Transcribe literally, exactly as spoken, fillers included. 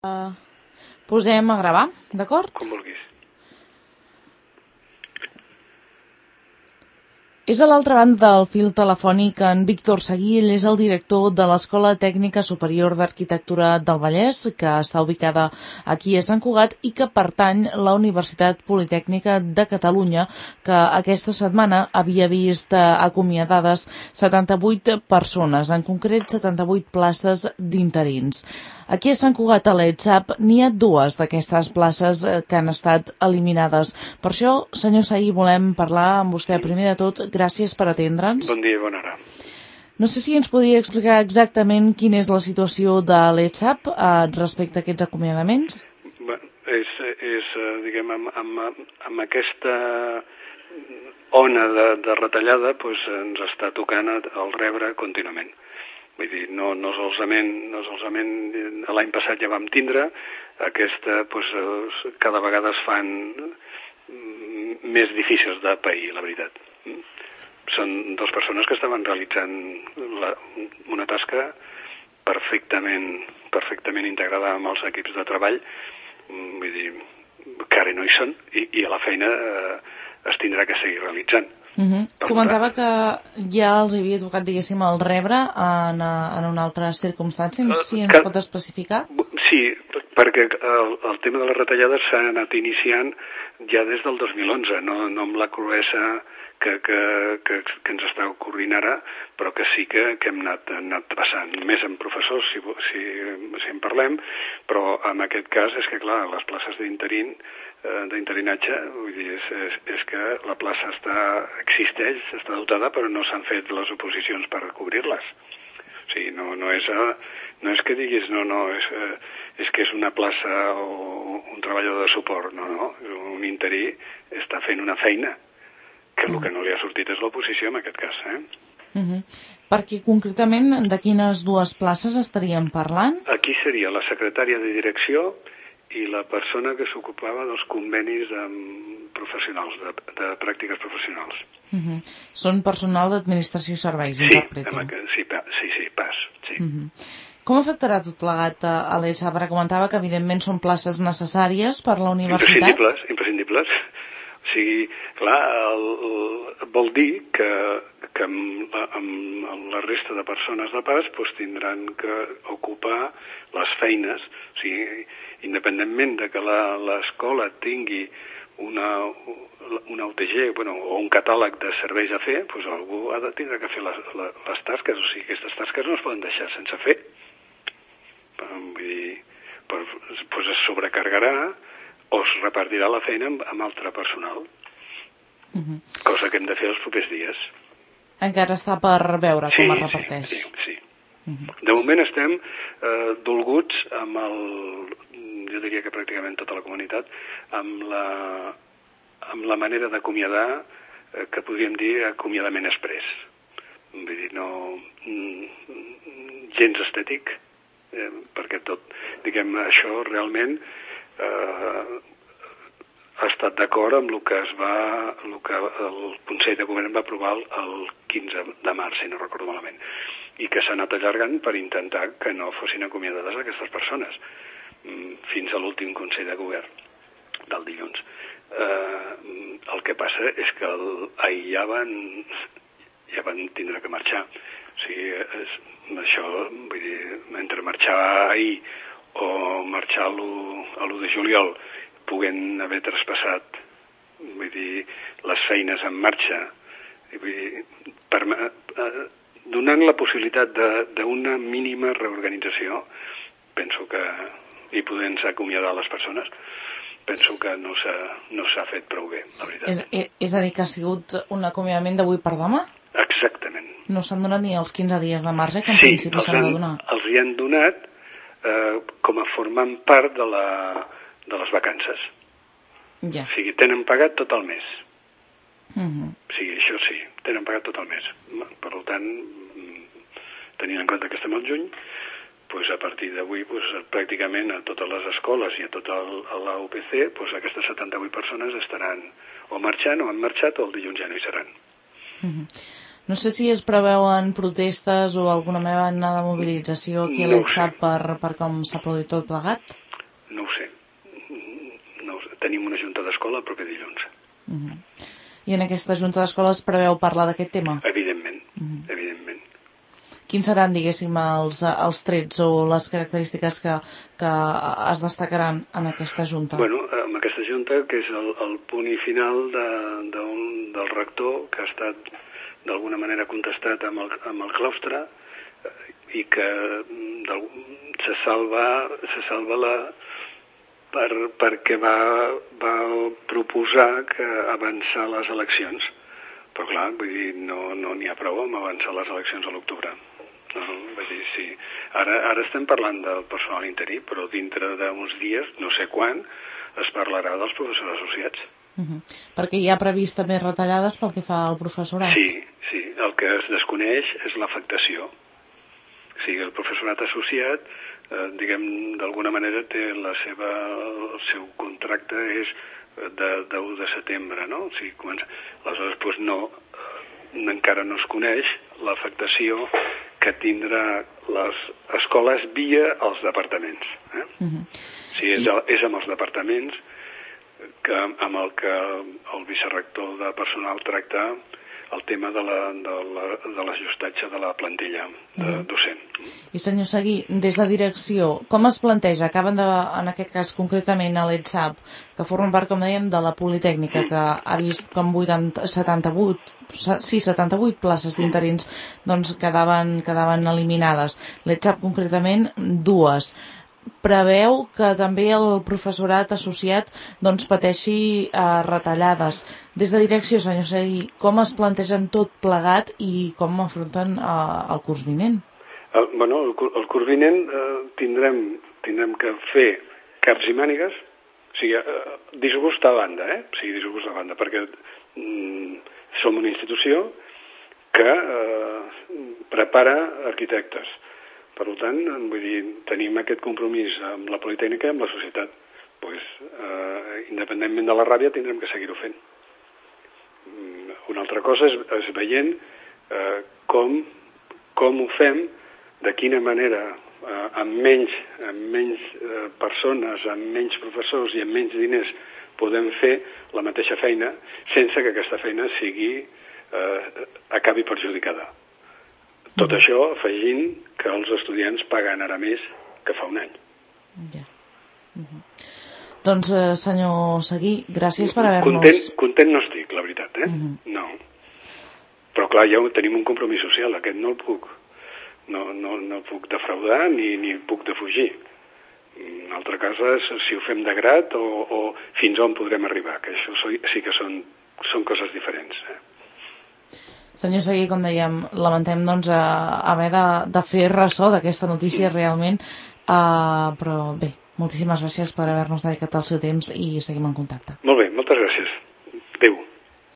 Uh, posem a gravar, d'acord? Com vulguis. És a l'altra banda del fil telefònic en Víctor Seguí, és el director de l'Escola Tècnica Superior d'Arquitectura del Vallès, que està ubicada aquí a Sant Cugat i que pertany a la Universitat Politècnica de Catalunya, que aquesta setmana havia vist acomiadades setanta-vuit persones, en concret setanta-vuit places d'interins. Aquí a Sant Cugat, a l'ETSAP, n'hi ha dues d'aquestes places que han estat eliminades. Per això, senyor Seguí, volem parlar amb vostè primer de tot. Gràcies per atendre'ns. Bon dia i bona hora. No sé si ens podria explicar exactament quina és la situació de l'ETSAP eh, respecte a aquests acomiadaments. Bé, és, és diguem, amb, amb, amb aquesta ona de, de retallada doncs, ens està tocant el rebre contínuament. Vull dir, no, no solament, no solament l'any passat ja vam tindre, aquesta doncs, cada vegada es fan més difícils de pair, la veritat. Són dues persones que estaven realitzant la, una tasca perfectament, perfectament integrada amb els equips de treball, vull dir, que ara no hi són, i, i a la feina eh, es tindrà que seguir realitzant. Uh-huh. Comentava que ja els havia tocat, diguéssim, el rebre en, en una altra circumstància. No sé si ens que, pot especificar. Sí, perquè el, el tema de les retallades s'ha anat iniciant ja des del dos mil onze, no, no amb la cruesa que, que, que, que ens està ocorrint ara, però que sí que, que hem anat, anat passant. Més amb professors, si, si, si en parlem, però en aquest cas és que, clar, les places d'interin, d'interinatge, vull dir, és, és, és que la plaça està, existeix, està dotada, però no s'han fet les oposicions per cobrir-les. O sigui, no, no, és, no és que diguis, no, no, és, és que és una plaça o un treballador de suport, no, no, un interí està fent una feina, que el que no li ha sortit és l'oposició en aquest cas, eh? Uh-huh. Perquè concretament de quines dues places estaríem parlant? Aquí seria la secretària de direcció i la persona que s'ocupava dels convenis amb professionals, de, de pràctiques professionals. Uh-huh. Són personal d'administració i serveis, sí, interpretem. Sí, sí, sí, pas. Sí. Uh-huh. Com afectarà tot plegat a l'ETSAP? Ara comentava que evidentment són places necessàries per la universitat. Imprescindibles, imprescindibles. O sigui, clar, el, el, vol dir que, que amb, la, amb la resta de persones de pas doncs, tindran que ocupar les feines. O sigui, independentment de que l'escola tingui una, una U T G bueno, o un catàleg de serveis a fer, doncs algú ha de tindre que fer les, les tasques. O sigui, aquestes tasques no es poden deixar sense fer. Vull dir, doncs es sobrecargarà o es repartirà la feina amb, amb altre personal, uh-huh. Cosa que hem de fer els propers dies. Encara està per veure com sí, es reparteix. Sí, sí, sí. Uh-huh. De moment estem eh, dolguts amb el, jo diria que pràcticament tota la comunitat, amb la, amb la manera d'acomiadar eh, que podríem dir acomiadament express. Vull dir, no mm, gens estètic, eh, perquè tot, diguem, això realment Eh, ha estat d'acord amb el que es va, el que el Consell de Govern va aprovar el quinze de març, si no recordo malament, i que s'ha anat allargant per intentar que no fossin acomiadades aquestes persones fins a l'últim Consell de Govern del dilluns. Eh, el que passa és que el, ahir ja van, ja van tindre que marxar. O sigui, és, això, vull dir, entre marxar ahir o marxar a l'u de juliol, puguen haver traspassat, vull dir, les feines en marxa, vull dir, per, eh, donant la possibilitat d'una mínima reorganització, penso que, i podent acomiadar les persones, penso que no s'ha no s'ha fet prou bé, la veritat. És, és a dir, que ha sigut un acomiadament d'avui per demà? Exactament. No s'han donat ni els quinze dies de marge que en sí, principi s'han de donar? Sí, els hi han donat Eh, com a formant part de, la, de les vacances. Ja. O sigui, tenen pagat tot el mes. Uh-huh. O sigui, això sí, tenen pagat tot el mes. Per tant, tenint en compte que estem al juny, doncs a partir d'avui doncs, pràcticament a totes les escoles i a tota la U P C doncs, aquestes setanta-vuit persones estaran o marxant o han marxat o el dilluns ja no hi seran. Uh-huh. No sé si es preveuen protestes o alguna mena de mobilització aquí a l'ETSAP per, per com s'ha produït tot plegat. tenim una junta d'escola el proper dilluns. Uh-huh. I en aquesta junta d'escola es preveu parlar d'aquest tema? Evidentment, uh-huh. evidentment. Quins seran, diguéssim, els, els trets o les característiques que, que es destacaran en aquesta junta? Bueno, en aquesta junta, que és el, el punt i final de, de un, del rector, que ha estat d'alguna manera contestat amb el, amb el claustre, i que se salva, se salva la, per, perquè va, va proposar que avançar les eleccions. Però clar, vull dir, no n'hi no ha prou amb avançar les eleccions a l'octubre. No, vull dir, sí. Ara, ara estem parlant del personal interí, però dintre d'uns dies, no sé quan, es parlarà dels professors associats. Uh-huh. Perquè hi ha previst també retallades pel que fa al professorat? Sí, sí. El que es desconeix és l'afectació. O sigui, el professorat associat, eh, diguem, d'alguna manera té la seva, el seu contracte és de, de u de setembre, no? O sigui, comença... Aleshores, doncs no, encara no es coneix l'afectació que tindrà les escoles via els departaments. Eh? Uh-huh. O sigui, és, és amb els departaments que, amb el que el vicerector de personal tracta el tema de la, de la, de l'ajustatge de la plantilla de uh-huh. docent. I senyor Seguí, des de direcció, com es planteja? Acaben de, en aquest cas concretament a l'E T S A P, que formen part, com dèiem, de la Politècnica, que ha vist com vuitanta, setanta-vuit, sí, setanta-vuit places d'interins doncs, quedaven, quedaven eliminades. L'E T S A P concretament, dues. Preveu que també el professorat associat doncs, pateixi eh, retallades. Des de direcció, senyor Seguí, com es plantegen tot plegat i com afronten eh, el curs vinent? El, bueno, el, el curs vinent eh, tindrem, tindrem que fer caps i mànigues, o sigui, eh, disgust a banda, eh? O sigui, disgust a banda, perquè mm, som una institució que eh, prepara arquitectes. Per tant, vull dir, tenim aquest compromís amb la Politècnica i amb la societat. Pues, eh, independentment de la ràbia, tindrem que seguir-ho fent. Una altra cosa és, és veient eh, com, com ho fem, de quina manera, eh, amb menys, amb menys eh, persones, amb menys professors i amb menys diners podem fer la mateixa feina sense que aquesta feina sigui, eh, acabi perjudicada. Tot mm. això afegint que els estudiants paguen ara més que fa un any. Ja. Mm-hmm. Doncs, eh, senyor Seguí, gràcies per haver-nos... Content, content no estic, la veritat, eh? Mm-hmm. No. Però clar, ja tenim un compromís social, aquest no el puc. No, no, no puc defraudar ni, ni puc defugir. Una altra cosa és si ho fem de grat o, o fins on podrem arribar, que això sí que són, són coses diferents, eh? Senyor Seguí, com dèiem, lamentem doncs, haver de, de fer ressò d'aquesta notícia realment, uh, però bé, moltíssimes gràcies per haver-nos dedicat el seu temps i seguim en contacte. Molt bé.